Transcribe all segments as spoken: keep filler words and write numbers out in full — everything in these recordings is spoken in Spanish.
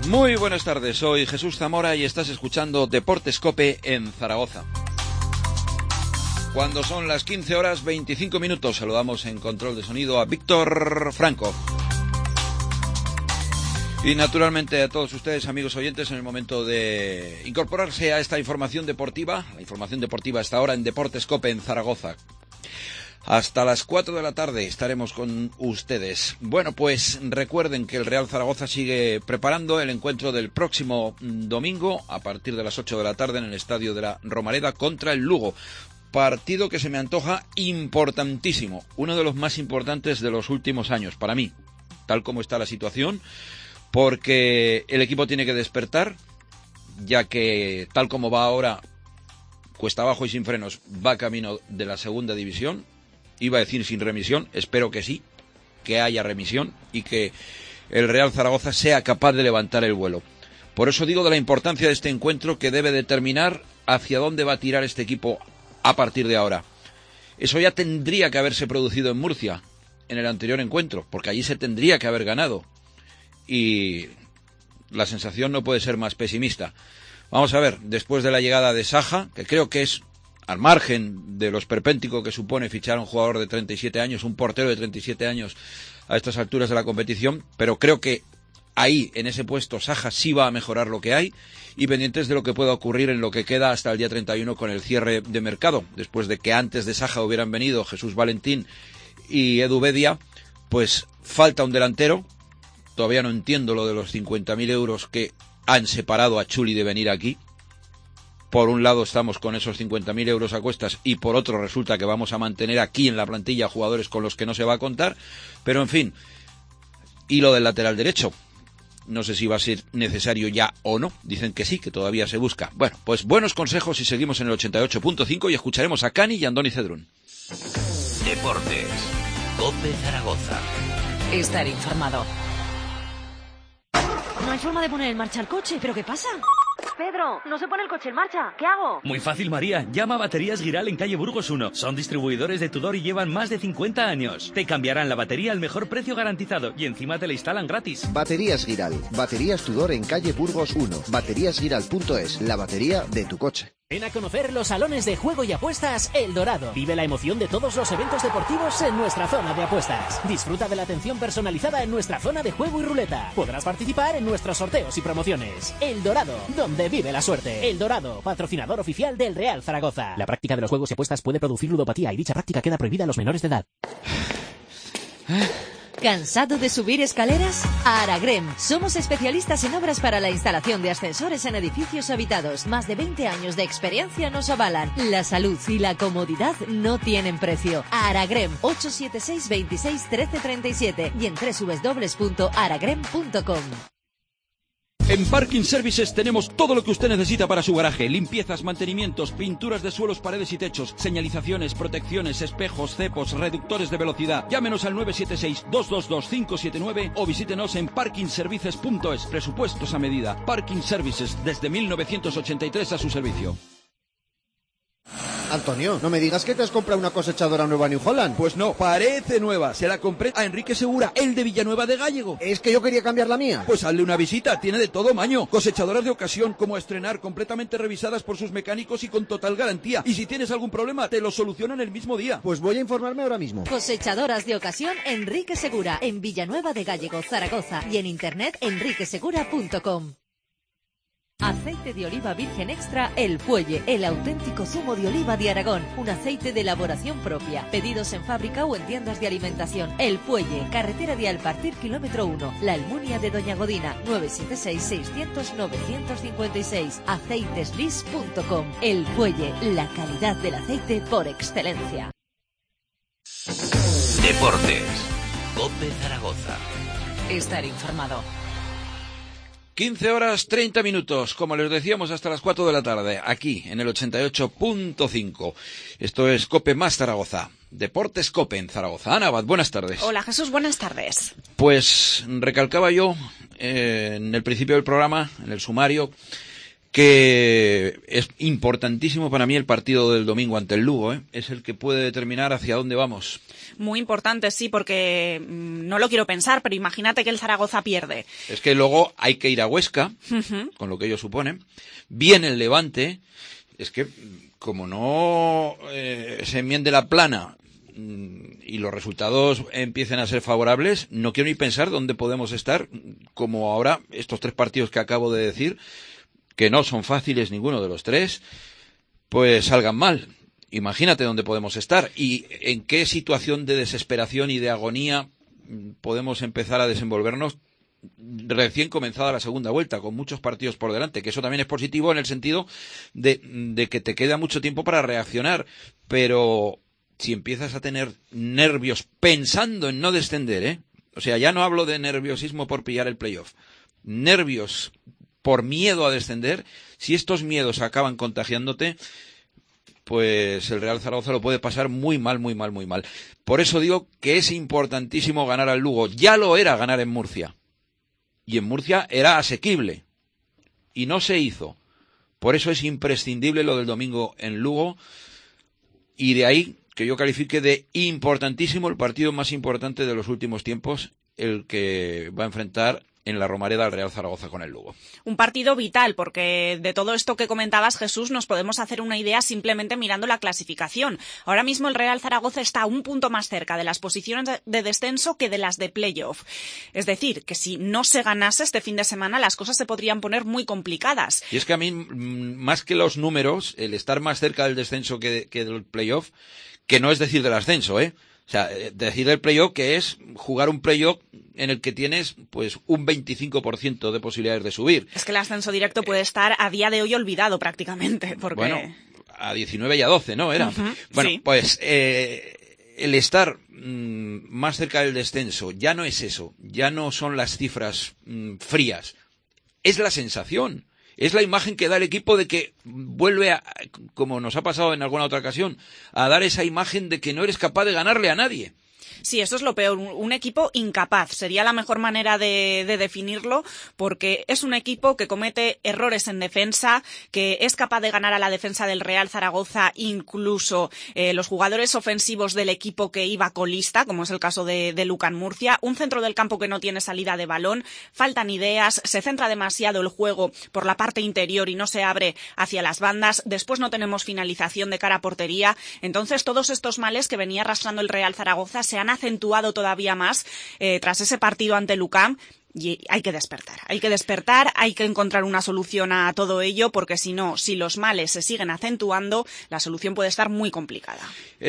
Muy buenas tardes, soy Jesús Zamora y estás escuchando Deportes COPE en Zaragoza. Cuando son las quince horas veinticinco minutos, saludamos en control de sonido a Víctor Franco. Y naturalmente a todos ustedes, amigos oyentes, en el momento de incorporarse a esta información deportiva, la información deportiva hasta ahora en Deportes COPE en Zaragoza. Hasta las cuatro de la tarde estaremos con ustedes. Bueno, pues recuerden que el Real Zaragoza sigue preparando el encuentro del próximo domingo a partir de las ocho de la tarde en el estadio de la Romareda contra el Lugo. Partido que se me antoja importantísimo, uno de los más importantes de los últimos años para mí, tal como está la situación, porque el equipo tiene que despertar, ya que tal como va ahora, cuesta abajo y sin frenos, va camino de la segunda división. Iba a decir sin remisión, espero que sí, que haya remisión y que el Real Zaragoza sea capaz de levantar el vuelo. Por eso digo de la importancia de este encuentro que debe determinar hacia dónde va a tirar este equipo a partir de ahora. Eso ya tendría que haberse producido en Murcia, en el anterior encuentro, porque allí se tendría que haber ganado. Y la sensación no puede ser más pesimista. Vamos a ver, después de la llegada de Saja, que creo que es, al margen de lo esperpéntico que supone fichar a un jugador de treinta y siete años, un portero de treinta y siete años a estas alturas de la competición, pero creo que ahí, en ese puesto, Saja sí va a mejorar lo que hay, y pendientes de lo que pueda ocurrir en lo que queda hasta el día treinta y uno con el cierre de mercado, después de que antes de Saja hubieran venido Jesús Valentín y Edu Bedia, pues falta un delantero. Todavía no entiendo lo de los cincuenta mil euros que han separado a Chuli de venir aquí. Por un lado estamos con esos cincuenta mil euros a cuestas y por otro resulta que vamos a mantener aquí en la plantilla jugadores con los que no se va a contar. Pero en fin, y lo del lateral derecho. No sé si va a ser necesario ya o no. Dicen que sí, que todavía se busca. Bueno, pues buenos consejos y seguimos en el ochenta y ocho punto cinco y escucharemos a Cani y a Andoni Cedrún. Deportes COPE Zaragoza. Estar informado. No hay forma de poner en marcha el coche, ¿pero qué pasa? Pedro, no se pone el coche en marcha, ¿qué hago? Muy fácil, María, llama a Baterías Giral en calle Burgos uno. Son distribuidores de Tudor y llevan más de cincuenta años. Te cambiarán la batería al mejor precio garantizado y encima te la instalan gratis. Baterías Giral, Baterías Tudor en calle Burgos uno. baterías giral punto es, la batería de tu coche. Ven a conocer los salones de juego y apuestas El Dorado. Vive la emoción de todos los eventos deportivos en nuestra zona de apuestas. Disfruta de la atención personalizada en nuestra zona de juego y ruleta. Podrás participar en nuestros sorteos y promociones. El Dorado, donde vive la suerte. El Dorado, patrocinador oficial del Real Zaragoza. La práctica de los juegos y apuestas puede producir ludopatía y dicha práctica queda prohibida a los menores de edad. ¿Cansado de subir escaleras? Aragrem. Somos especialistas en obras para la instalación de ascensores en edificios habitados. Más de veinte años de experiencia nos avalan. La salud y la comodidad no tienen precio. Aragrem, ocho siete seis, veintiséis, trece treinta y siete y en doble u doble u doble u punto aragrem punto com. En Parking Services tenemos todo lo que usted necesita para su garaje. Limpiezas, mantenimientos, pinturas de suelos, paredes y techos, señalizaciones, protecciones, espejos, cepos, reductores de velocidad. Llámenos al nueve siete seis, dos dos dos, cinco siete nueve o visítenos en parking services punto es. Presupuestos a medida. Parking Services, desde mil novecientos ochenta y tres a su servicio. Antonio, no me digas que te has comprado una cosechadora nueva New Holland. Pues no, parece nueva. Se la compré a Enrique Segura, el de Villanueva de Gállego. Es que yo quería cambiar la mía. Pues hazle una visita, tiene de todo maño. Cosechadoras de ocasión, como a estrenar, completamente revisadas por sus mecánicos y con total garantía. Y si tienes algún problema, te lo solucionan el mismo día. Pues voy a informarme ahora mismo. Cosechadoras de ocasión Enrique Segura, en Villanueva de Gállego, Zaragoza, y en internet enrique segura punto com. Aceite de oliva virgen extra El Fuelle, el auténtico zumo de oliva de Aragón, un aceite de elaboración propia. Pedidos en fábrica o en tiendas de alimentación. El Fuelle, carretera de Alpartir, kilómetro uno, La Almunia de Doña Godina, nueve siete seis, seiscientos, novecientos cincuenta y seis, aceiteslis punto com. El Fuelle, la calidad del aceite por excelencia. Deportes COPE Zaragoza. Estar informado. quince horas treinta minutos, como les decíamos, hasta las cuatro de la tarde, aquí en el ochenta y ocho punto cinco. Esto es COPE más Zaragoza. Deportes COPE en Zaragoza. Ana Abad, buenas tardes. Hola Jesús, buenas tardes. Pues recalcaba yo eh, en el principio del programa, en el sumario, que es importantísimo para mí el partido del domingo ante el Lugo, ¿eh? Es el que puede determinar hacia dónde vamos. Muy importante, sí, porque mmm, no lo quiero pensar, pero imagínate que el Zaragoza pierde. Es que luego hay que ir a Huesca, uh-huh. con lo que ello supone. Viene el Levante. Es que como no eh, se enmiende la plana y los resultados empiecen a ser favorables, no quiero ni pensar dónde podemos estar, como ahora estos tres partidos que acabo de decir, que no son fáciles ninguno de los tres, pues salgan mal. Imagínate dónde podemos estar y en qué situación de desesperación y de agonía podemos empezar a desenvolvernos recién comenzada la segunda vuelta, con muchos partidos por delante, que eso también es positivo en el sentido de, de que te queda mucho tiempo para reaccionar, pero si empiezas a tener nervios pensando en no descender, ¿eh? O sea, ya no hablo de nerviosismo por pillar el playoff, nervios por miedo a descender, si estos miedos acaban contagiándote, pues el Real Zaragoza lo puede pasar muy mal, muy mal, muy mal. Por eso digo que es importantísimo ganar al Lugo. Ya lo era ganar en Murcia. Y en Murcia era asequible. Y no se hizo. Por eso es imprescindible lo del domingo en Lugo. Y de ahí que yo califique de importantísimo el partido más importante de los últimos tiempos, el que va a enfrentar en la Romareda al Real Zaragoza con el Lugo. Un partido vital, porque de todo esto que comentabas, Jesús, nos podemos hacer una idea simplemente mirando la clasificación. Ahora mismo el Real Zaragoza está un punto más cerca de las posiciones de descenso que de las de playoff. Es decir, que si no se ganase este fin de semana, las cosas se podrían poner muy complicadas. Y es que a mí, más que los números, el estar más cerca del descenso que, de, que del playoff, que no es decir del ascenso, ¿eh? O sea, decir del playoff que es jugar un playoff en el que tienes pues un veinticinco por ciento de posibilidades de subir. Es que el ascenso directo puede estar a día de hoy olvidado prácticamente. Porque... Bueno, a diecinueve y a doce, ¿no? Era. Uh-huh, bueno, sí. pues eh, el estar mmm, más cerca del descenso ya no es eso, ya no son las cifras mmm, frías, es la sensación. Es la imagen que da el equipo de que vuelve, a, como nos ha pasado en alguna otra ocasión, a dar esa imagen de que no eres capaz de ganarle a nadie. Sí, eso es lo peor, un equipo incapaz, sería la mejor manera de, de definirlo, porque es un equipo que comete errores en defensa, que es capaz de ganar a la defensa del Real Zaragoza, incluso eh, los jugadores ofensivos del equipo que iba colista, como es el caso de, de Lucan Murcia, un centro del campo que no tiene salida de balón, faltan ideas, se centra demasiado el juego por la parte interior y no se abre hacia las bandas, después no tenemos finalización de cara a portería, entonces todos estos males que venía arrastrando el Real Zaragoza se han acentuado todavía más eh, tras ese partido ante Lucam y hay que despertar, hay que despertar, hay que encontrar una solución a todo ello porque si no, si los males se siguen acentuando, la solución puede estar muy complicada.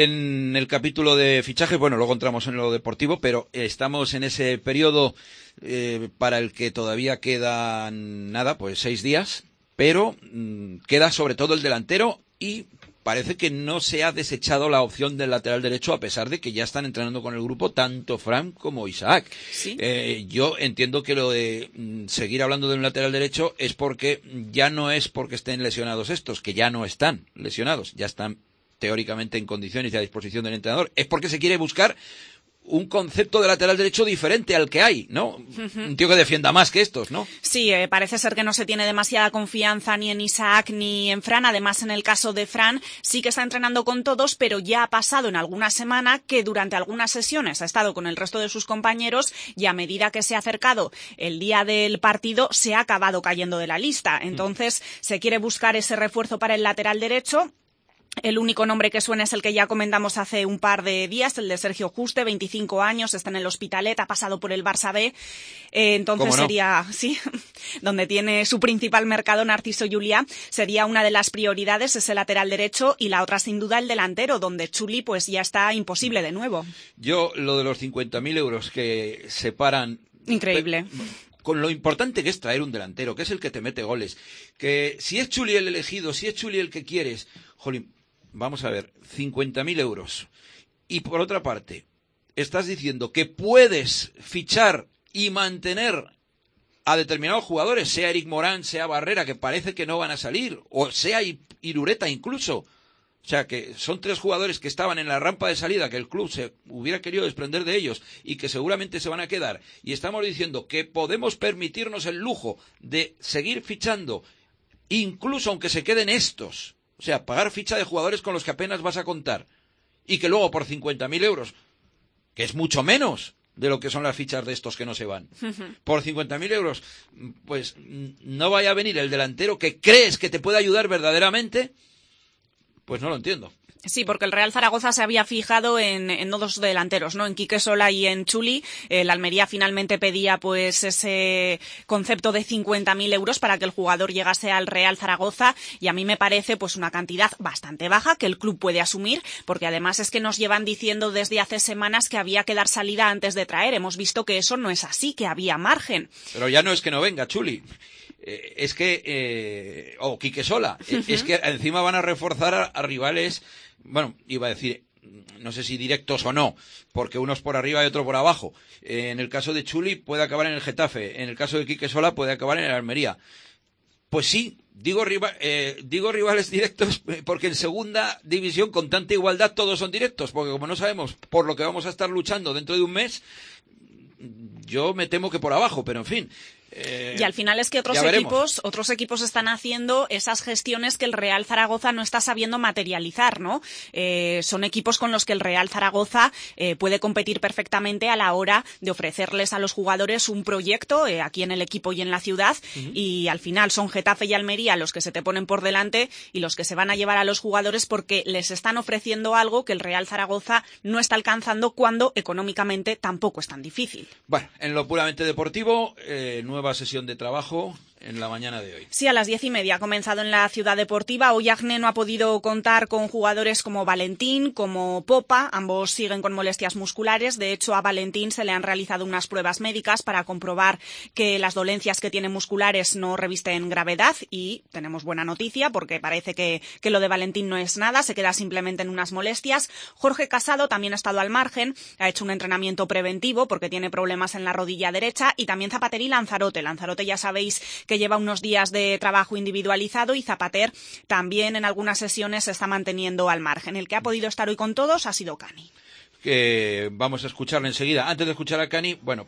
En el capítulo de fichajes, bueno, luego entramos en lo deportivo, pero estamos en ese periodo eh, para el que todavía quedan nada, pues seis días, pero mmm, queda sobre todo el delantero y parece que no se ha desechado la opción del lateral derecho a pesar de que ya están entrenando con el grupo tanto Fran como Isaac. ¿Sí? Eh, yo entiendo que lo de mm, seguir hablando de un lateral derecho es porque ya no es porque estén lesionados estos, que ya no están lesionados, ya están teóricamente en condiciones y a disposición del entrenador. Es porque se quiere buscar un concepto de lateral derecho diferente al que hay, ¿no? Uh-huh. Un tío que defienda más que estos, ¿no? Sí, eh, parece ser que no se tiene demasiada confianza ni en Isaac ni en Fran. Además, en el caso de Fran, sí que está entrenando con todos, pero ya ha pasado en alguna semana que durante algunas sesiones ha estado con el resto de sus compañeros y a medida que se ha acercado el día del partido se ha acabado cayendo de la lista. Entonces, uh-huh. se quiere buscar ese refuerzo para el lateral derecho. El único nombre que suena es el que ya comentamos hace un par de días, el de Sergio Juste, veinticinco años, está en el Hospitalet, ha pasado por el Barça B, eh, entonces ¿Cómo no? sería, sí, donde tiene su principal mercado Narciso Juliá, sería una de las prioridades, ese lateral derecho, y la otra sin duda el delantero, donde Chuli pues ya está imposible de nuevo. Yo, lo de los cincuenta mil euros que separan... Increíble. Con lo importante que es traer un delantero, que es el que te mete goles, que si es Chuli el elegido, si es Chuli el que quieres, jolín, vamos a ver, cincuenta mil euros. Y por otra parte, estás diciendo que puedes fichar y mantener a determinados jugadores, sea Eric Morán, sea Barrera, que parece que no van a salir, o sea Irureta incluso. O sea, que son tres jugadores que estaban en la rampa de salida, que el club se hubiera querido desprender de ellos y que seguramente se van a quedar. Y estamos diciendo que podemos permitirnos el lujo de seguir fichando incluso aunque se queden estos, o sea, pagar ficha de jugadores con los que apenas vas a contar, y que luego por cincuenta mil euros, que es mucho menos de lo que son las fichas de estos que no se van, por cincuenta mil euros, pues no vaya a venir el delantero que crees que te puede ayudar verdaderamente, pues no lo entiendo. Sí, porque el Real Zaragoza se había fijado en, en dos delanteros, ¿no? En Quique Sola y en Chuli. El Almería finalmente pedía pues ese concepto de cincuenta mil euros para que el jugador llegase al Real Zaragoza, y a mí me parece pues una cantidad bastante baja que el club puede asumir, porque además es que nos llevan diciendo desde hace semanas que había que dar salida antes de traer. Hemos visto que eso no es así, que había margen. Pero ya no es que no venga Chuli. Eh, es que, eh, o Quique Sola, uh-huh. es que encima van a reforzar a, a rivales, bueno, iba a decir, no sé si directos o no, porque uno es por arriba y otro por abajo. Eh, en el caso de Chuli puede acabar en el Getafe, en el caso de Quique Sola puede acabar en el Almería. Pues sí, digo, rival, eh, digo rivales directos porque en segunda división con tanta igualdad todos son directos, porque como no sabemos por lo que vamos a estar luchando dentro de un mes, yo me temo que por abajo, pero en fin. Eh, y al final es que otros equipos, otros equipos están haciendo esas gestiones que el Real Zaragoza no está sabiendo materializar, ¿no? Eh, son equipos con los que el Real Zaragoza eh, puede competir perfectamente a la hora de ofrecerles a los jugadores un proyecto eh, aquí en el equipo y en la ciudad, uh-huh. y al final son Getafe y Almería los que se te ponen por delante y los que se van a llevar a los jugadores porque les están ofreciendo algo que el Real Zaragoza no está alcanzando cuando económicamente tampoco es tan difícil. Bueno, en lo puramente deportivo, eh, nueva sesión de trabajo en la mañana de hoy. Sí, a las diez y media ha comenzado en la Ciudad Deportiva. Hoy Agne no ha podido contar con jugadores como Valentín, como Popa. Ambos siguen con molestias musculares. De hecho, a Valentín se le han realizado unas pruebas médicas para comprobar que las dolencias que tiene musculares no revisten gravedad, y tenemos buena noticia porque parece que, que lo de Valentín no es nada, se queda simplemente en unas molestias. Jorge Casado también ha estado al margen, ha hecho un entrenamiento preventivo porque tiene problemas en la rodilla derecha, y también Zapater y Lanzarote. Lanzarote ya sabéis que lleva unos días de trabajo individualizado, y Zapater también en algunas sesiones se está manteniendo al margen. El que ha podido estar hoy con todos ha sido Cani. Que vamos a escucharle enseguida. Antes de escuchar a Cani, bueno,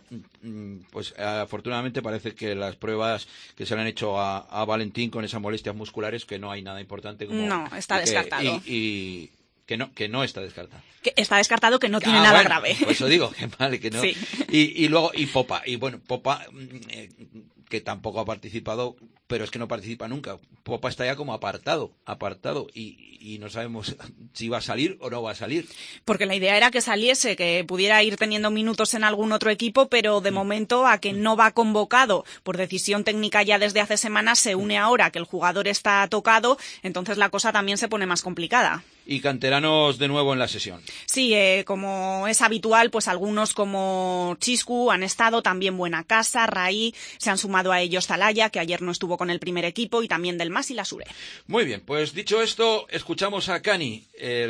pues afortunadamente parece que las pruebas que se le han hecho a, a Valentín con esas molestias musculares, que no hay nada importante. Como, no, está que, descartado. Y, y que no, que no está descartado. Que está descartado, que no tiene ah, nada bueno, grave. Por eso digo, que vale, que no. Sí. Y, y luego, y Popa, y bueno, Popa, eh, que tampoco ha participado, pero es que no participa nunca. Popa está ya como apartado, apartado, y, y no sabemos si va a salir o no va a salir. Porque la idea era que saliese, que pudiera ir teniendo minutos en algún otro equipo, pero de mm. momento a que no va convocado por decisión técnica ya desde hace semanas, se une ahora que el jugador está tocado, entonces la cosa también se pone más complicada. Y canteranos de nuevo en la sesión. Sí, eh, como es habitual, pues algunos como Chiscu han estado, también Buenacasa, Raí, se han sumado a ellos Zalaya, que ayer no estuvo con el primer equipo, y también Del Mas y la Sure. Muy bien, pues dicho esto, escuchamos a Cani,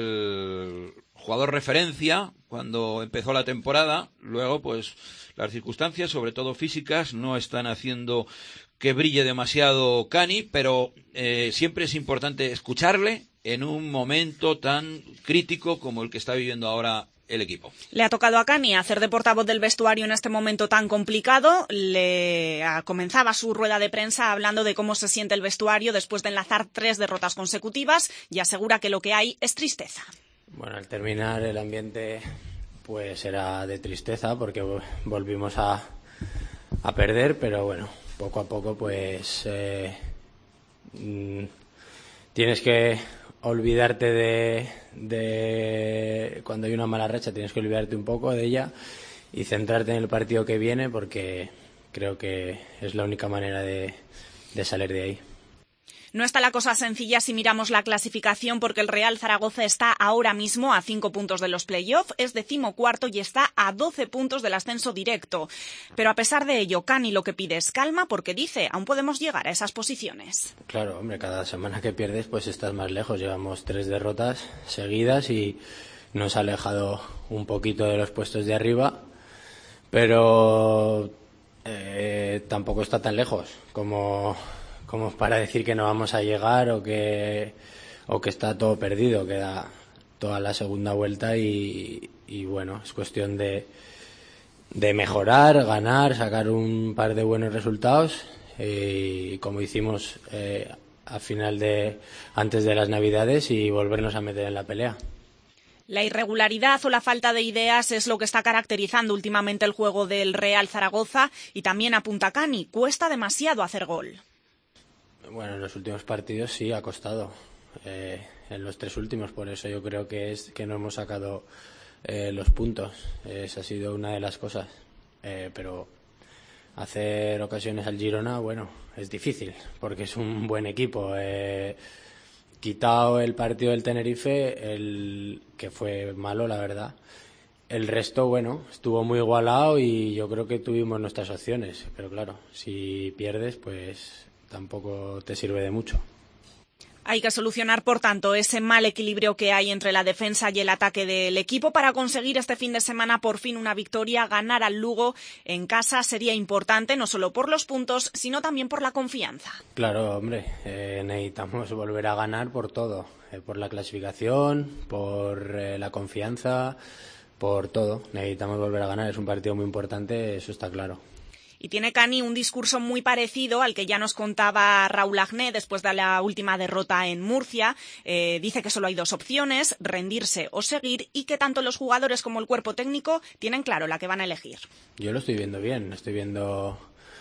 el jugador referencia cuando empezó la temporada. Luego, pues las circunstancias, sobre todo físicas, no están haciendo que brille demasiado Cani, pero eh, siempre es importante escucharle en un momento tan crítico como el que está viviendo ahora el equipo. Le ha tocado a Cani hacer de portavoz del vestuario en este momento tan complicado. Le comenzaba su rueda de prensa hablando de cómo se siente el vestuario después de enlazar tres derrotas consecutivas, y asegura que lo que hay es tristeza. Bueno, al terminar el ambiente pues era de tristeza porque volvimos a, a perder, pero bueno, poco a poco pues eh, mmm, tienes que olvidarte de, de cuando hay una mala racha, tienes que olvidarte un poco de ella y centrarte en el partido que viene, porque creo que es la única manera de, de salir de ahí. No está la cosa sencilla si miramos la clasificación, porque el Real Zaragoza está ahora mismo a cinco puntos de los play-off, es decimocuarto y está a doce puntos del ascenso directo. Pero a pesar de ello, Cani lo que pide es calma, porque dice, aún podemos llegar a esas posiciones. Claro, hombre, cada semana que pierdes pues estás más lejos. Llevamos tres derrotas seguidas y nos ha alejado un poquito de los puestos de arriba, pero eh, tampoco está tan lejos como... como para decir que no vamos a llegar o que o que está todo perdido. Queda toda la segunda vuelta y, y bueno, es cuestión de de mejorar, ganar, sacar un par de buenos resultados, y como hicimos eh, a final de antes de las Navidades y volvernos a meter en la pelea. La irregularidad o la falta de ideas es lo que está caracterizando últimamente el juego del Real Zaragoza y también apunta Cani. Cuesta demasiado hacer gol. Bueno, en los últimos partidos sí ha costado. Eh, en los tres últimos, por eso yo creo que es que no hemos sacado eh, los puntos. Esa ha sido una de las cosas. Eh, pero hacer ocasiones al Girona, bueno, es difícil porque es un buen equipo. Eh, Quitado el partido del Tenerife, el que fue malo, la verdad. El resto, bueno, estuvo muy igualado y yo creo que tuvimos nuestras opciones. Pero claro, si pierdes, pues tampoco te sirve de mucho. Hay que solucionar, por tanto, ese mal equilibrio que hay entre la defensa y el ataque del equipo para conseguir este fin de semana por fin una victoria. Ganar al Lugo en casa sería importante, no solo por los puntos, sino también por la confianza. Claro, hombre, eh, necesitamos volver a ganar por todo, eh, por la clasificación, por eh, la confianza, por todo. Necesitamos volver a ganar, es un partido muy importante, eso está claro. Y tiene Cani un discurso muy parecido al que ya nos contaba Raúl Agné después de la última derrota en Murcia. Eh, dice que solo hay dos opciones, rendirse o seguir, y que tanto los jugadores como el cuerpo técnico tienen claro la que van a elegir. Yo lo estoy viendo bien, estoy viendo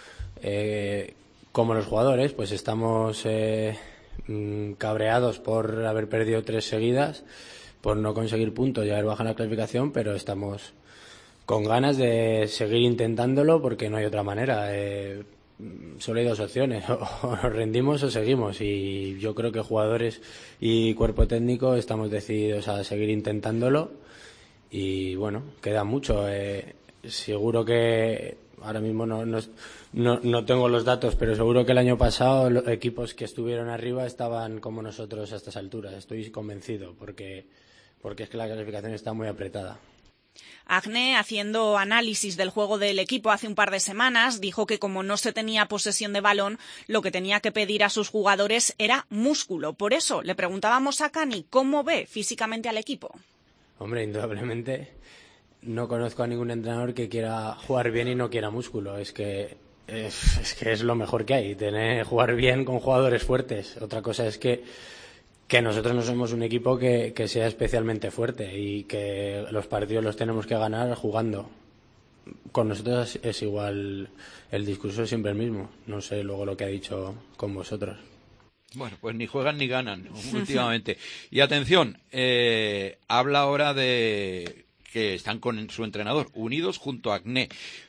eh, como los jugadores, pues estamos eh, cabreados por haber perdido tres seguidas, por no conseguir puntos y haber bajado la clasificación, pero estamos con ganas de seguir intentándolo porque no hay otra manera. Eh, solo hay dos opciones, o, o nos rendimos o seguimos, y yo creo que jugadores y cuerpo técnico estamos decididos a seguir intentándolo y bueno, queda mucho. Eh, seguro que ahora mismo no, no, no, no tengo los datos, pero seguro que el año pasado los equipos que estuvieron arriba estaban como nosotros a estas alturas, estoy convencido, porque, porque es que la clasificación está muy apretada. Agné, haciendo análisis del juego del equipo hace un par de semanas, dijo que como no se tenía posesión de balón, lo que tenía que pedir a sus jugadores era músculo. Por eso le preguntábamos a Cani cómo ve físicamente al equipo. Hombre, indudablemente no conozco a ningún entrenador que quiera jugar bien y no quiera músculo. Es que es, es que es lo mejor que hay, tener jugar bien con jugadores fuertes. Otra cosa es que que nosotros no somos un equipo que, que sea especialmente fuerte y que los partidos los tenemos que ganar jugando. Con nosotros es, es igual, el discurso es siempre el mismo. No sé luego lo que ha dicho con vosotros. Bueno, pues ni juegan ni ganan últimamente. Y atención, eh, habla ahora de que están con su entrenador, unidos junto a Agné.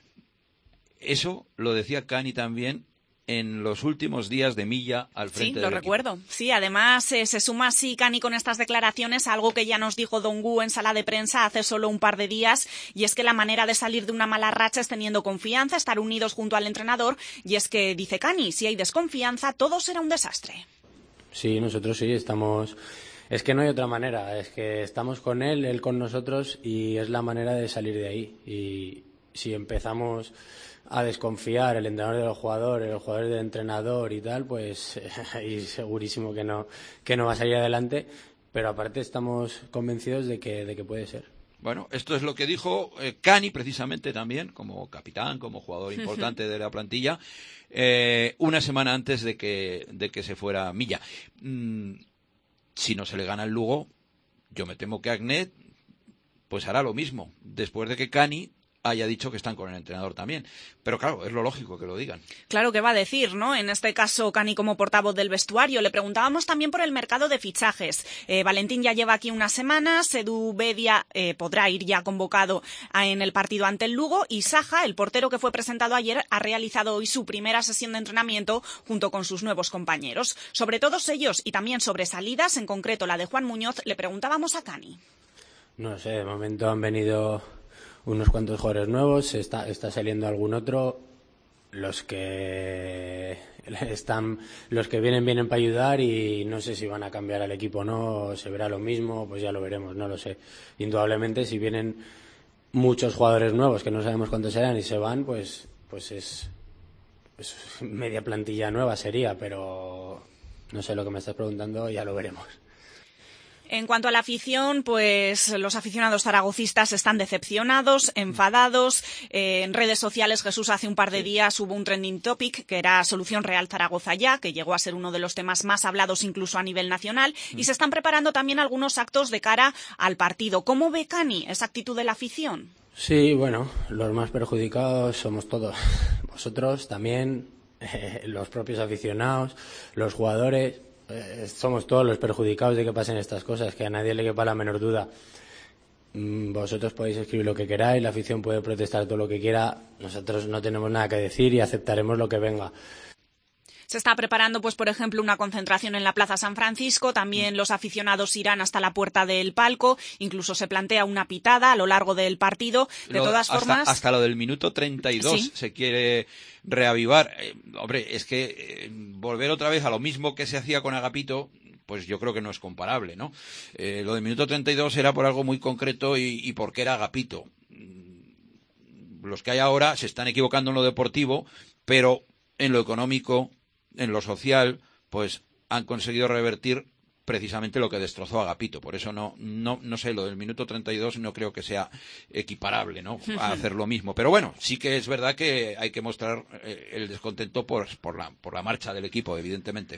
Eso lo decía Cani también en los últimos días de Milla al frente del Sí, lo recuerdo. Sí, además eh, se suma así Cani con estas declaraciones a algo que ya nos dijo Don Gu en sala de prensa hace solo un par de días, y es que la manera de salir de una mala racha es teniendo confianza, estar unidos junto al entrenador, y es que, dice Cani, si hay desconfianza, todo será un desastre. Sí, nosotros sí, estamos... Es que no hay otra manera, es que estamos con él, él con nosotros, y es la manera de salir de ahí. Y si empezamos a desconfiar el entrenador de los jugadores, el jugador del entrenador y tal, pues ahí segurísimo que no que no va a salir adelante, pero aparte estamos convencidos de que de que puede ser. Bueno, esto es lo que dijo eh, Cani precisamente también, como capitán, como jugador importante de la plantilla, eh, una semana antes de que de que se fuera Milla. Mm, si no se le gana el Lugo, yo me temo que Agné pues hará lo mismo, después de que Cani haya dicho que están con el entrenador también. Pero claro, es lo lógico que lo digan. Claro que va a decir, ¿no? En este caso, Cani como portavoz del vestuario. Le preguntábamos también por el mercado de fichajes. Eh, Valentín ya lleva aquí unas semanas, Edu Bedia eh, podrá ir ya convocado a, en el partido ante el Lugo, y Saja, el portero que fue presentado ayer, ha realizado hoy su primera sesión de entrenamiento junto con sus nuevos compañeros. Sobre todos ellos y también sobre salidas, en concreto la de Juan Muñoz, le preguntábamos a Cani. No sé, de momento han venido unos cuantos jugadores nuevos, está, está saliendo algún otro, los que están, los que vienen vienen para ayudar, y no sé si van a cambiar al equipo o no, se verá lo mismo, pues ya lo veremos, no lo sé. Indudablemente si vienen muchos jugadores nuevos que no sabemos cuántos serán y se van, pues pues es, es media plantilla nueva sería, pero no sé lo que me estás preguntando, ya lo veremos. En cuanto a la afición, pues los aficionados zaragocistas están decepcionados, enfadados. Eh, en redes sociales, Jesús, hace un par de días hubo un trending topic que era Solución Real Zaragoza Ya, que llegó a ser uno de los temas más hablados incluso a nivel nacional, y se están preparando también algunos actos de cara al partido. ¿Cómo ve Cani esa actitud de la afición? Sí, bueno, los más perjudicados somos todos. Vosotros también, eh, los propios aficionados, los jugadores, eh, somos todos los perjudicados de que pasen estas cosas, que a nadie le quepa la menor duda. Mm, vosotros podéis escribir lo que queráis, la afición puede protestar todo lo que quiera, nosotros no tenemos nada que decir y aceptaremos lo que venga. Se está preparando, pues, por ejemplo, una concentración en la Plaza San Francisco. También los aficionados irán hasta la puerta del palco. Incluso se plantea una pitada a lo largo del partido. De lo, todas hasta, formas... Hasta lo del minuto treinta y dos ¿sí? Se quiere reavivar. Eh, hombre, es que eh, volver otra vez a lo mismo que se hacía con Agapito, pues yo creo que no es comparable, ¿no? Eh, lo del minuto treinta y dos era por algo muy concreto y, y porque era Agapito. Los que hay ahora se están equivocando en lo deportivo, pero en lo económico, en lo social, pues han conseguido revertir precisamente lo que destrozó a Agapito. Por eso no, no, no sé, lo del minuto treinta y dos no creo que sea equiparable, ¿no?, a hacer lo mismo. Pero bueno, sí que es verdad que hay que mostrar eh, el descontento por, por la, por la marcha del equipo, evidentemente.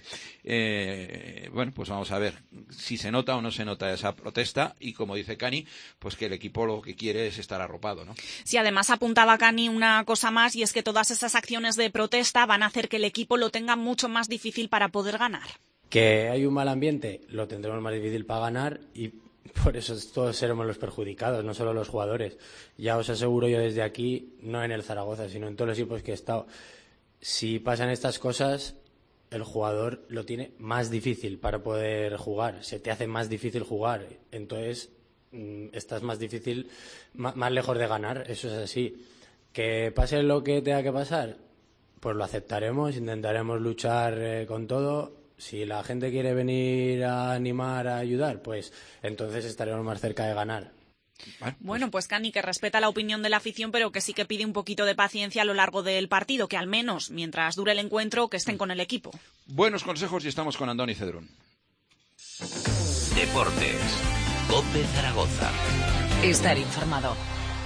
Eh, bueno, pues vamos a ver si se nota o no se nota esa protesta y, como dice Cani, pues que el equipo lo que quiere es estar arropado, ¿no? Sí, además apuntaba Cani una cosa más, y es que todas esas acciones de protesta van a hacer que el equipo lo tenga mucho más difícil para poder ganar. Que hay un mal ambiente, lo tendremos más difícil para ganar y por eso todos seremos los perjudicados, no solo los jugadores. Ya os aseguro yo desde aquí, no en el Zaragoza, sino en todos los equipos que he estado, si pasan estas cosas, el jugador lo tiene más difícil para poder jugar, se te hace más difícil jugar, entonces estás más difícil, más, más lejos de ganar, eso es así. Que pase lo que tenga que pasar, pues lo aceptaremos, intentaremos luchar eh, con todo. Si la gente quiere venir a animar, a ayudar, pues entonces estaremos más cerca de ganar. Bueno, pues Cani, que respeta la opinión de la afición, pero que sí que pide un poquito de paciencia a lo largo del partido, que al menos, mientras dure el encuentro, que estén con el equipo. Buenos consejos y estamos con Andoni Cedrún. Deportes. COPE Zaragoza. Estar informado.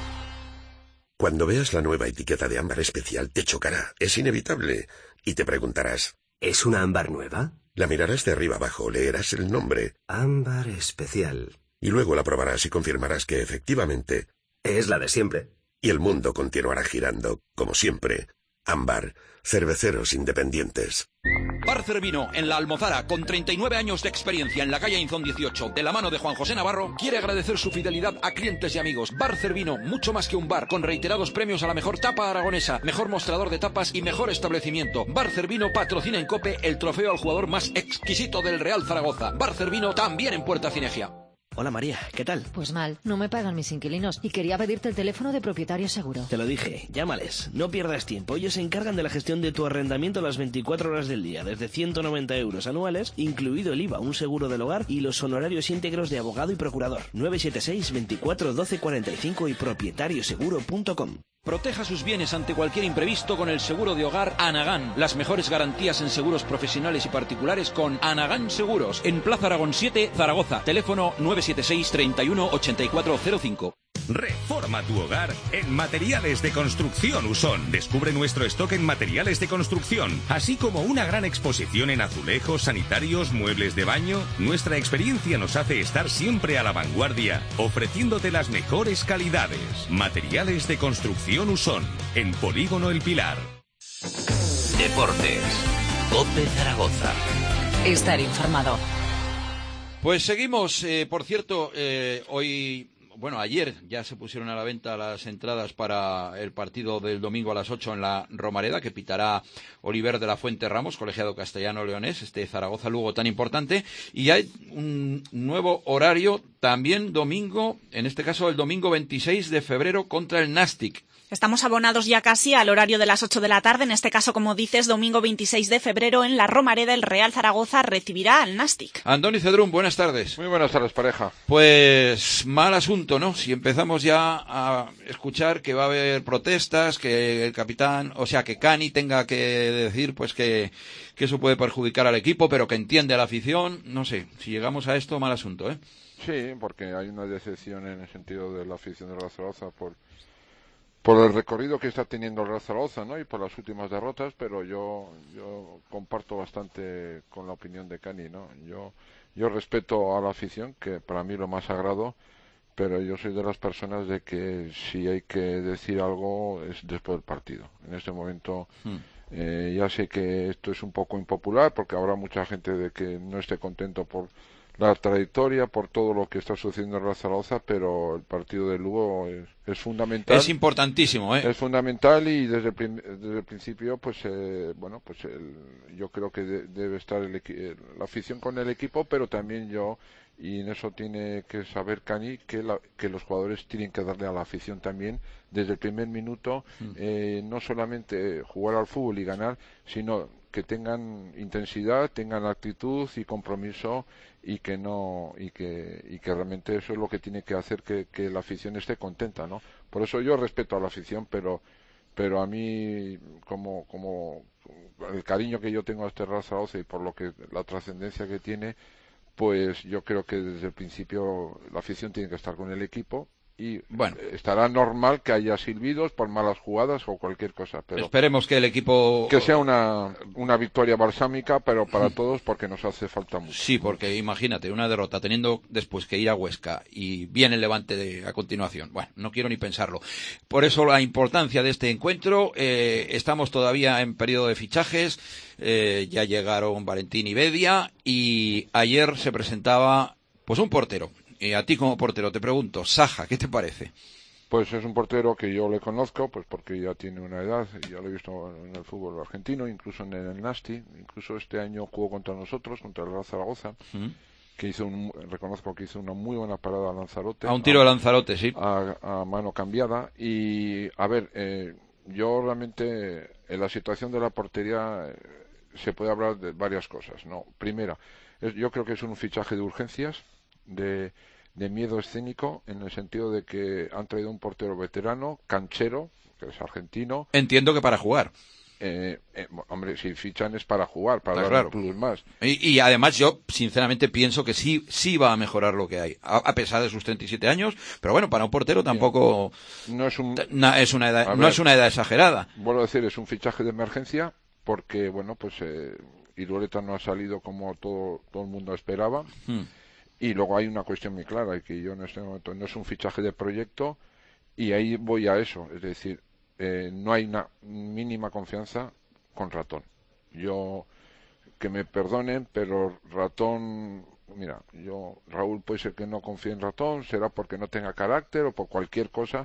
Cuando veas la nueva etiqueta de ámbar especial te chocará, es inevitable, y te preguntarás: ¿es una ámbar nueva? La mirarás de arriba abajo, leerás el nombre. Ámbar especial. Y luego la probarás y confirmarás que efectivamente es la de siempre. Y el mundo continuará girando, como siempre. Ámbar, cerveceros independientes. Bar Cervino, en La Almozara, con treinta y nueve años de experiencia en la calle Inzón dieciocho, de la mano de Juan José Navarro, quiere agradecer su fidelidad a clientes y amigos. Bar Cervino, mucho más que un bar, con reiterados premios a la mejor tapa aragonesa, mejor mostrador de tapas y mejor establecimiento. Bar Cervino patrocina en COPE el trofeo al jugador más exquisito del Real Zaragoza. Bar Cervino también en Puerta Cinegia. Hola María, ¿qué tal? Pues mal, no me pagan mis inquilinos y quería pedirte el teléfono de Propietario Seguro. Te lo dije, llámales, no pierdas tiempo. Ellos se encargan de la gestión de tu arrendamiento las veinticuatro horas del día, desde ciento noventa euros anuales, incluido el I V A, un seguro del hogar y los honorarios íntegros de abogado y procurador. nueve siete seis, veinticuatro, doce cuarenta y cinco y propietario seguro punto com. Proteja sus bienes ante cualquier imprevisto con el seguro de hogar Anagán. Las mejores garantías en seguros profesionales y particulares con Anagán Seguros. En Plaza Aragón siete, Zaragoza. Teléfono nueve siete seis, treinta y uno, ochenta y cuatro cero cinco. Reforma tu hogar en Materiales de Construcción Usón. Descubre nuestro stock en materiales de construcción, así como una gran exposición en azulejos, sanitarios, muebles de baño. Nuestra experiencia nos hace estar siempre a la vanguardia, ofreciéndote las mejores calidades. Materiales de Construcción Usón, en Polígono El Pilar. Deportes. COPE Zaragoza. Estar informado. Pues seguimos, eh, por cierto, eh, hoy... Bueno, ayer ya se pusieron a la venta las entradas para el partido del domingo a las ocho en la Romareda, que pitará Oliver de la Fuente Ramos, colegiado castellano-leonés, este Zaragoza-Lugo tan importante. Y hay un nuevo horario también domingo, en este caso el domingo veintiséis de febrero contra el Nastic. Estamos abonados ya casi al horario de las ocho de la tarde, en este caso, como dices, domingo veintiséis de febrero en la Romareda, el Real Zaragoza recibirá al Nastic. Andoni Cedrún, buenas tardes. Muy buenas tardes, pareja. Pues mal asunto asunto, ¿no? Si empezamos ya a escuchar que va a haber protestas, que el capitán, o sea, que Cani tenga que decir, pues que, que eso puede perjudicar al equipo, pero que entiende a la afición, no sé, si llegamos a esto, mal asunto, ¿eh? Sí, porque hay una decepción en el sentido de la afición del Real Zaragoza por, por el recorrido que está teniendo el Real Zaragoza, ¿no? Y por las últimas derrotas, pero yo, yo comparto bastante con la opinión de Cani, ¿no? Yo, yo respeto a la afición, que para mí lo más sagrado, pero yo soy de las personas de que si hay que decir algo es después del partido. En este momento hmm. eh, ya sé que esto es un poco impopular porque habrá mucha gente de que no esté contento por la trayectoria, por todo lo que está sucediendo en Real Zaragoza, pero el partido de Lugo es, es fundamental. Es importantísimo, ¿eh? Es fundamental y desde el, prim, desde el principio, pues, eh, bueno, pues el, yo creo que de, debe estar el, la afición con el equipo, pero también yo, y en eso tiene que saber Cani, que, la, que los jugadores tienen que darle a la afición también, desde el primer minuto, mm. eh, no solamente jugar al fútbol y ganar, sino que tengan intensidad, tengan actitud y compromiso y que no y que y que realmente eso es lo que tiene que hacer que, que la afición esté contenta, ¿no? Por eso yo respeto a la afición, pero pero a mí como como el cariño que yo tengo a este Real Zaragoza y por lo que la trascendencia que tiene, pues yo creo que desde el principio la afición tiene que estar con el equipo. Y bueno, estará normal que haya silbidos por malas jugadas o cualquier cosa, pero esperemos que el equipo que sea una una victoria balsámica, pero para todos, porque nos hace falta mucho. Sí, porque imagínate una derrota teniendo después que ir a Huesca y viene el Levante de, a continuación. Bueno, no quiero ni pensarlo. Por eso la importancia de este encuentro. Eh, estamos todavía en periodo de fichajes. Eh, ya llegaron Valentín y Bedia y ayer se presentaba pues un portero. Y a ti como portero te pregunto, Saja, ¿qué te parece? Pues es un portero que yo le conozco, pues porque ya tiene una edad, y ya lo he visto en el fútbol argentino, incluso en el Nasti, incluso este año jugó contra nosotros, contra el Real Zaragoza, ¿Mm? que hizo un, reconozco que hizo una muy buena parada a Lanzarote. A un tiro a, de Lanzarote, sí. A, a mano cambiada, y a ver, eh, yo realmente en la situación de la portería eh, se puede hablar de varias cosas, ¿no? Primera, es, yo creo que es un fichaje de urgencias, de, de miedo escénico, en el sentido de que han traído un portero veterano, canchero, que es argentino. Entiendo que para jugar. Eh, eh, hombre, si fichan es para jugar, para dar claro. un plus más. Y, y además yo, sinceramente, pienso que sí sí va a mejorar lo que hay, a, a pesar de sus treinta y siete años, pero bueno, para un portero tampoco no es, un, na, es una edad, ver, no es una edad exagerada. Vuelvo a decir, es un fichaje de emergencia, porque, bueno, pues eh, Irureta no ha salido como todo, todo el mundo esperaba. Hmm. Y luego hay una cuestión muy clara, y que yo en este momento no es un fichaje de proyecto, y ahí voy a eso, es decir, eh, no hay una mínima confianza con Ratón. Yo, que me perdonen, pero Ratón, mira, yo, Raúl puede ser que no confíe en Ratón, será porque no tenga carácter o por cualquier cosa,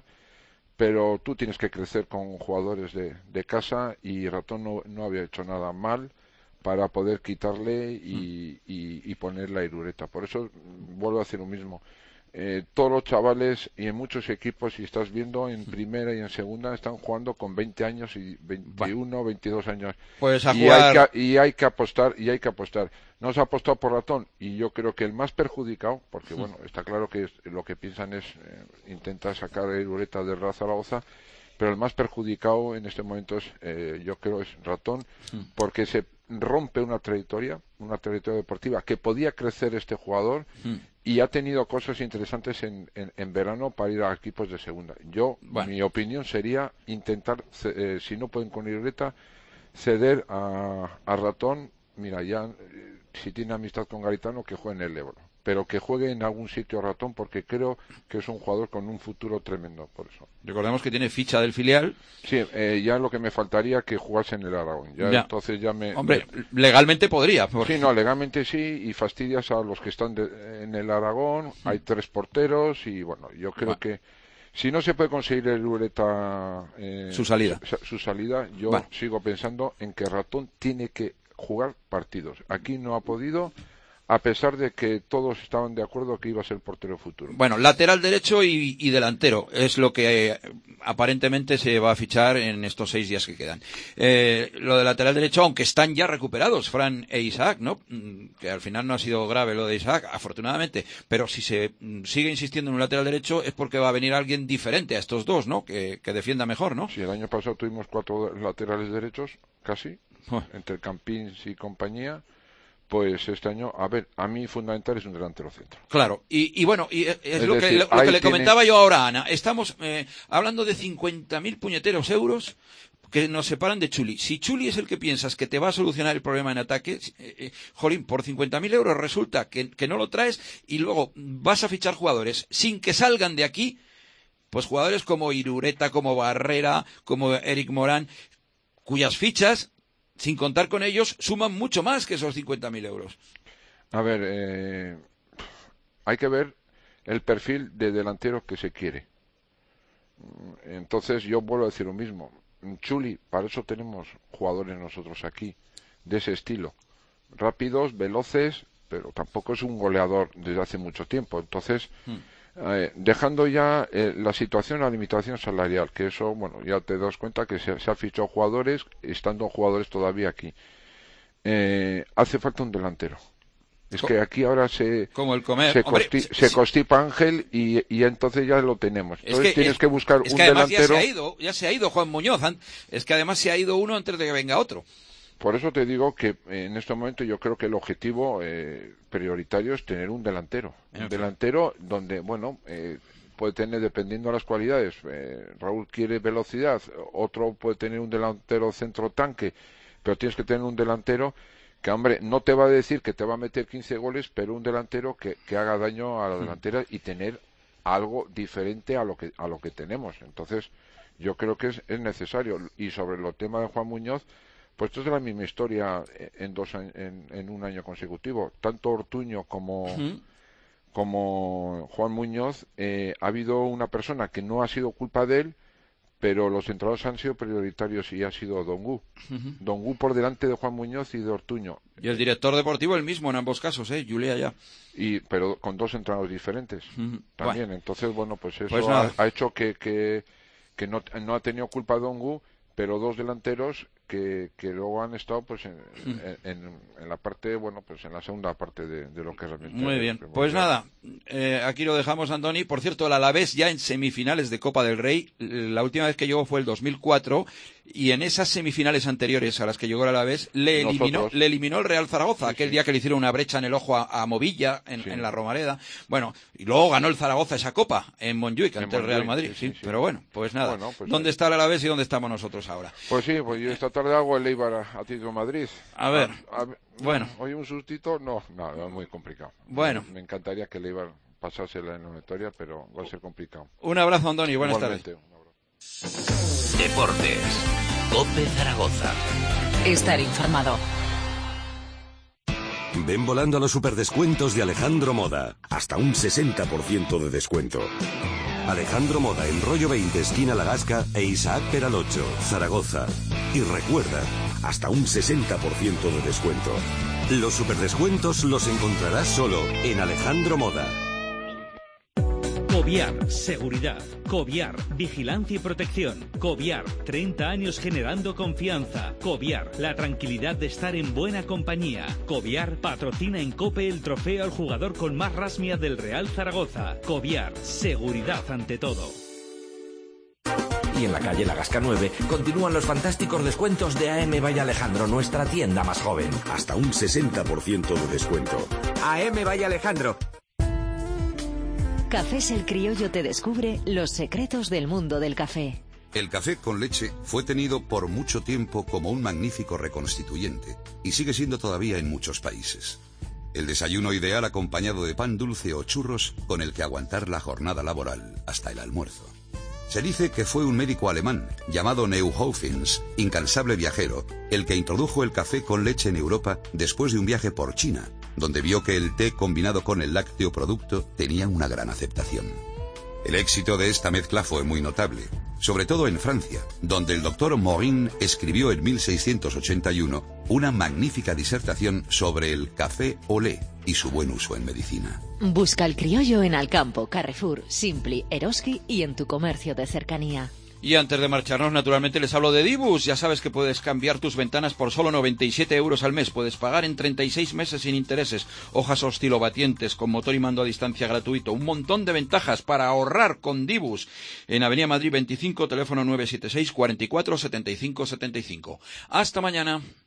pero tú tienes que crecer con jugadores de, de casa, y Ratón no, no había hecho nada mal para poder quitarle y, y, y poner la Irureta. Por eso vuelvo a decir lo mismo. Eh, todos los chavales y en muchos equipos, si estás viendo en primera y en segunda, están jugando con veinte años y veintiuno, veintidós años. Pues a y, jugar... hay que, y hay que apostar, y hay que apostar. No se ha apostado por Ratón, y yo creo que el más perjudicado, porque bueno, está claro que es, lo que piensan es eh, intentar sacar a Irureta de Real Zaragoza, pero el más perjudicado en este momento es, eh, yo creo, es Ratón, porque se rompe una trayectoria, una trayectoria deportiva que podía crecer este jugador, mm. y ha tenido cosas interesantes en, en, en verano para ir a equipos de segunda. Yo, bueno. mi opinión sería intentar, eh, si no pueden con Irureta, ceder a, a Ratón. Mira, ya eh, si tiene amistad con Garitano, que juegue en el Ebro, pero que juegue en algún sitio Ratón, porque creo que es un jugador con un futuro tremendo, por eso. Recordemos que tiene ficha del filial. Sí, eh, ya lo que me faltaría que jugase en el Aragón. Ya, ya. Entonces ya me... Hombre, me... legalmente podría. Porque... Sí, no, legalmente sí, y fastidias a los que están de, en el Aragón. Sí. Hay tres porteros y, bueno, yo creo bueno. que si no se puede conseguir el Irureta... Eh, su salida. Su, su salida, yo bueno. sigo pensando en que Ratón tiene que jugar partidos. Aquí no ha podido... a pesar de que todos estaban de acuerdo que iba a ser portero futuro. Bueno, lateral derecho y, y delantero es lo que eh, aparentemente se va a fichar en estos seis días que quedan. Eh, lo de lateral derecho, aunque están ya recuperados, Fran e Isaac, ¿no? Que al final no ha sido grave lo de Isaac, afortunadamente, pero si se sigue insistiendo en un lateral derecho es porque va a venir alguien diferente a estos dos, ¿no? Que, que defienda mejor, ¿no? Sí, el año pasado tuvimos cuatro laterales derechos, casi, oh. entre Campins y compañía. Pues este año, a ver, a mí fundamental es un delantero centro. Claro, y, y bueno, y es, es lo, decir, que, lo, lo que le tiene... comentaba yo ahora a Ana. Estamos eh, hablando de cincuenta mil puñeteros euros que nos separan de Chuli. Si Chuli es el que piensas que te va a solucionar el problema en ataque, eh, eh, jolín, por cincuenta mil euros resulta que, que no lo traes y luego vas a fichar jugadores sin que salgan de aquí, pues jugadores como Irureta, como Barrera, como Eric Morán, cuyas fichas, sin contar con ellos, suman mucho más que esos cincuenta mil euros. A ver, eh, hay que ver el perfil de delantero que se quiere. Entonces yo vuelvo a decir lo mismo. Chuli, para eso tenemos jugadores nosotros aquí, de ese estilo. Rápidos, veloces, pero tampoco es un goleador desde hace mucho tiempo. Entonces, hmm. eh, dejando ya eh, la situación, la limitación salarial, que eso, bueno, ya te das cuenta que se, se han fichado jugadores, estando jugadores todavía aquí. Eh, hace falta un delantero. Es que aquí ahora se como el comer. se, Hombre, costi, si, se si. constipa Ángel y, y entonces ya lo tenemos. Entonces es que, tienes es, que buscar es un que además delantero. Ya se ha ido, ya se ha ido Juan Muñoz. Es que además se ha ido uno antes de que venga otro. Por eso te digo que en este momento yo creo que el objetivo eh, prioritario es tener un delantero. Un delantero donde, bueno, eh, puede tener, dependiendo de las cualidades, eh, Raúl quiere velocidad, otro puede tener un delantero centro tanque, pero tienes que tener un delantero que, hombre, no te va a decir que te va a meter quince goles, pero un delantero que, que haga daño a la delantera y tener algo diferente a lo que a lo que tenemos. Entonces, yo creo que es, es necesario. Y sobre el tema de Juan Muñoz, pues esto es la misma historia en dos en, en un año consecutivo. Tanto Ortuño como uh-huh. como Juan Muñoz, eh, ha habido una persona que no ha sido culpa de él, pero los entrenadores han sido prioritarios y ha sido Dongu. Uh-huh. Dongu por delante de Juan Muñoz y de Ortuño. Y el director deportivo el mismo en ambos casos, ¿eh? Julia ya. Y, pero con dos entrenadores diferentes uh-huh. también. Bueno. Entonces, bueno, pues eso pues ha, ha hecho que, que, que no, no ha tenido culpa Dongu, pero dos delanteros que, que luego han estado pues en, mm. en, en la parte, bueno, pues en la segunda parte de, de lo que realmente... Muy bien, pues nada, eh, aquí lo dejamos, Andoni. Por cierto, el Alavés ya en semifinales de Copa del Rey, la última vez que llegó fue el dos mil cuatro, y en esas semifinales anteriores a las que llegó el Alavés, le eliminó, le eliminó el Real Zaragoza, sí, aquel sí. día que le hicieron una brecha en el ojo a, a Movilla, en, sí. en la Romareda. Bueno, y luego ganó el Zaragoza esa Copa en Montjuic, ante el Real Madrid, sí, sí, sí. Pero bueno, pues nada, bueno, pues ¿dónde sí. está el Alavés y dónde estamos nosotros ahora? Pues sí, pues yo esta tarde hago el Eibar a Atlético de Madrid. A ver, a, a, bueno. Hoy un sustito, no, no, no, es muy complicado. Bueno. Me encantaría que el Eibar pasase la eliminatoria, pero va a ser complicado. Un abrazo, Andoni, buenas Igualmente, tardes. Un abrazo. Deportes. COPE Zaragoza. Estar informado. Ven volando a los superdescuentos de Alejandro Moda. Hasta un sesenta por ciento de descuento. Alejandro Moda en Rollo veinte, esquina La Gasca, e Isaac Peralocho, Zaragoza. Y recuerda, hasta un sesenta por ciento de descuento. Los superdescuentos los encontrarás solo en Alejandro Moda. Coviar, seguridad. Coviar, vigilancia y protección. Coviar, treinta años generando confianza. Coviar, la tranquilidad de estar en buena compañía. Coviar patrocina en COPE el trofeo al jugador con más rasmia del Real Zaragoza. Coviar, seguridad ante todo. Y en la calle La Gasca nueve continúan los fantásticos descuentos de A M Valle Alejandro, nuestra tienda más joven. Hasta un sesenta por ciento de descuento. A M Valle Alejandro. Cafés El Criollo te descubre los secretos del mundo del café. El café con leche fue tenido por mucho tiempo como un magnífico reconstituyente y sigue siendo todavía en muchos países. El desayuno ideal acompañado de pan dulce o churros con el que aguantar la jornada laboral hasta el almuerzo. Se dice que fue un médico alemán llamado Neuhoffens, incansable viajero, el que introdujo el café con leche en Europa después de un viaje por China, donde vio que el té combinado con el lácteo producto tenía una gran aceptación. El éxito de esta mezcla fue muy notable, sobre todo en Francia, donde el doctor Morin escribió en mil seiscientos ochenta y uno una magnífica disertación sobre el café au lait y su buen uso en medicina. Busca el criollo en Alcampo, Carrefour, Simpli, Eroski y en tu comercio de cercanía. Y antes de marcharnos, naturalmente, les hablo de Dibus. Ya sabes que puedes cambiar tus ventanas por solo noventa y siete euros al mes. Puedes pagar en treinta y seis meses sin intereses. Hojas oscilobatientes con motor y mando a distancia gratuito. Un montón de ventajas para ahorrar con Dibus. En Avenida Madrid veinticinco, teléfono nueve siete seis, cuarenta y cuatro, setenta y cinco setenta y cinco. Hasta mañana.